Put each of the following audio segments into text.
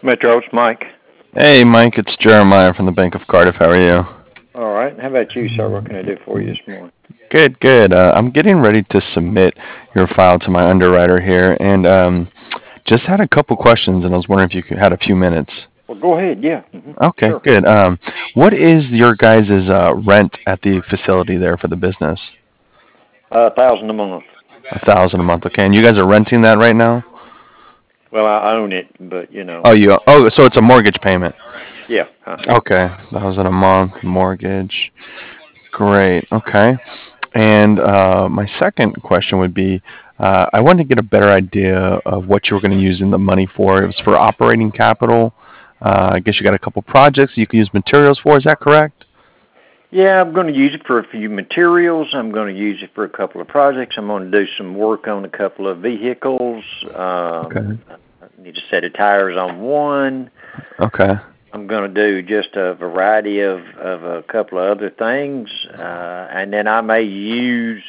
Metro, it's Mike. Hey, Mike, it's Jeremiah from the Bank of Cardiff. How are you? All right. How about you, sir? What can I do for you this morning? Good, good. I'm getting ready to submit your file to my underwriter here, and just had a couple questions, and I was wondering if had a few minutes. Well, go ahead. Yeah. Okay, Sure. good. What is your guys' rent at the facility there for the business? 1,000 a month. 1,000 a month. Okay, and you guys are renting that right now? Well, I own it, but So it's a mortgage payment. Yeah. Okay, 1,000 a month mortgage. Great. Okay. And my second question would be, I wanted to get a better idea of what you were going to use in the money for. It was for operating capital. I guess you got a couple projects you can use materials for. Is that correct? Yeah, I'm going to use it for a few materials. I'm going to use it for a couple of projects. I'm going to do some work on a couple of vehicles. Okay. I need a set of tires on one. Okay. I'm going to do just a variety of a couple of other things, and then I may use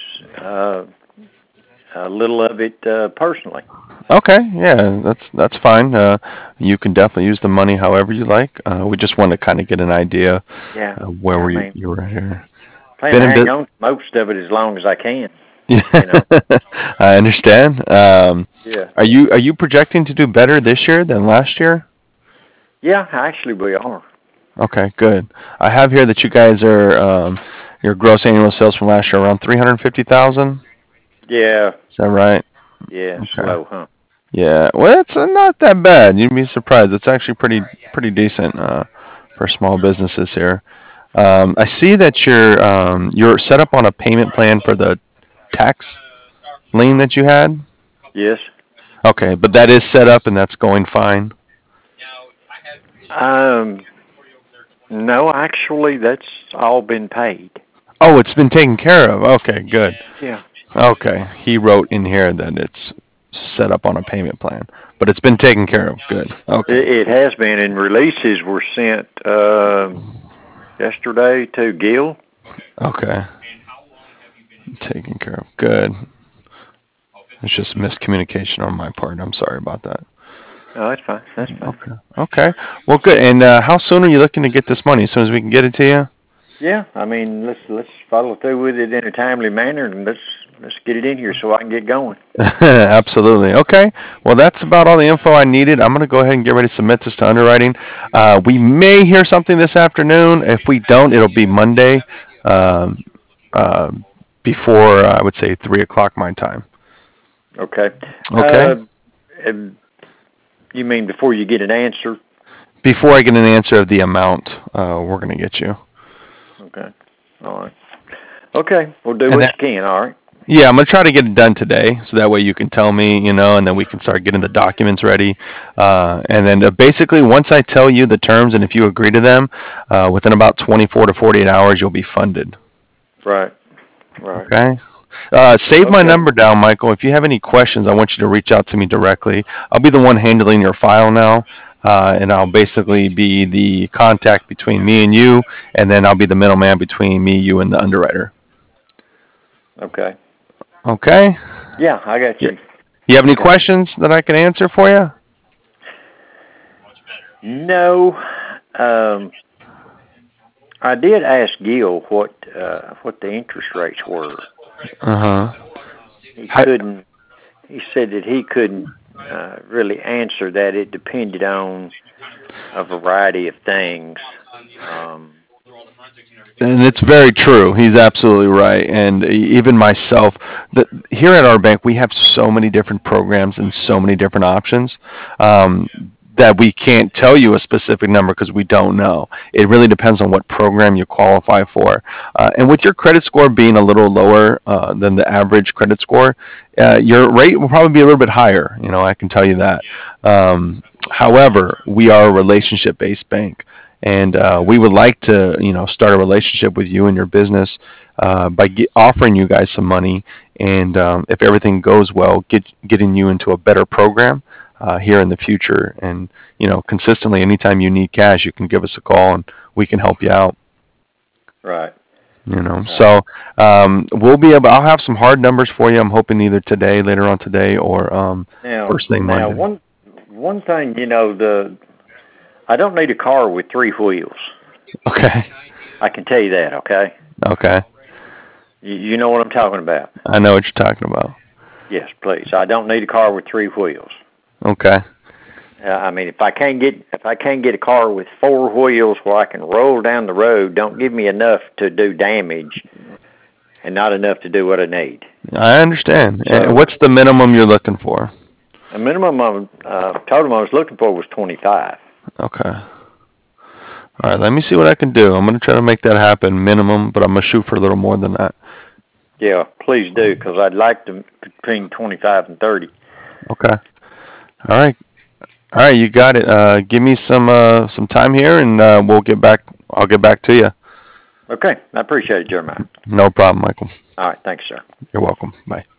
a little of it personally. Okay. Yeah, that's fine. You can definitely use the money however you like. We just want to kind of get an idea Yeah, of where I were you, mean, you were here. plan Been to in hang bit. on to most of it as long as I can. Yeah, You know. I understand. Yeah. Are you projecting to do better this year than last year? Yeah, actually we are. Okay, good. I have here that you guys are your gross annual sales from last year around 350,000. Yeah. Is that right? Yeah. Okay. Slow, huh? Yeah. Well, it's not that bad. You'd be surprised. It's actually pretty decent for small businesses here. I see that you're set up on a payment plan for the tax lien that you had. Yes. Okay, but that is set up and that's going fine. Um. No, actually, that's all been paid. Oh, it's been taken care of. Okay, good. Yeah. Okay, he wrote in here that it's set up on a payment plan, but it's been taken care of. Good. Okay. It has been, and releases were sent yesterday to Gil. Okay. Taken care of. Good. It's just miscommunication on my part. I'm sorry about that. Oh, that's fine. That's fine. Okay. Okay. Well, good. And how soon are you looking to get this money? As soon as we can get it to you? Yeah, I mean, let's follow through with it in a timely manner, and let's get it in here so I can get going. Absolutely. Okay. Well, that's about all the info I needed. I'm going to go ahead and get ready to submit this to underwriting. We may hear something this afternoon. If we don't, it'll be Monday um, uh, before, I would say, 3 o'clock my time. Okay. Okay. Um, you mean before you get an answer? Before I get an answer of the amount we're going to get you. Okay. All right. Okay. We'll do And what that, you can. All right. yeah, I'm going to try to get it done today so that way you can tell me, and then we can start getting the documents ready. And then basically, once I tell you the terms and if you agree to them, within about 24 to 48 hours, you'll be funded. Right. Right. Okay? Save my Okay. number down, Michael. If you have any questions, I want you to reach out to me directly. I'll be the one handling your file now, and I'll basically be the contact between me and you, and then I'll be the middleman between me, you, and the underwriter. Okay. Okay? Yeah, I got Yeah. you. You have any Okay. questions that I can answer for you? No. Um, I did ask Gil what the interest rates were. Uh He huh. couldn't. He said that he couldn't really answer that. It depended on a variety of things. Um, And it's very true. He's absolutely right. And even myself, here at our bank, we have so many different programs and so many different options that we can't tell you a specific number because we don't know. It really depends on what program you qualify for. And with your credit score being a little lower than the average credit score, your rate will probably be a little bit higher. I can tell you that. However, we are a relationship-based bank and we would like to start a relationship with you and your business by offering you guys some money and if everything goes well getting you into a better program here in the future and consistently anytime you need cash you can give us a call and we can help you out. right. Right. So I'll have some hard numbers for you. I'm hoping either today, later on today, or Now, first thing now Monday. one thing, I don't need a car with 3 wheels. Okay. I can tell you that, okay? Okay. You know what I'm talking about? I know what you're talking about. Yes, please. I don't need a car with 3 wheels. Okay. I mean, if I can't get a car with 4 wheels where I can roll down the road, don't give me enough to do damage and not enough to do what I need. I understand. So, and what's the minimum you're looking for? The minimum total I was looking for was 25. Okay. All right, let me see what I can do. I'm going to try to make that happen, minimum, but I'm going to shoot for a little more than that. Yeah, please do, because I'd like to between 25 and 30. Okay. All right. All right, you got it. Give me some time here, and we'll get back. I'll get back to you. Okay, I appreciate it, Jeremiah. No problem, Michael. All right, thanks, sir. You're welcome. Bye.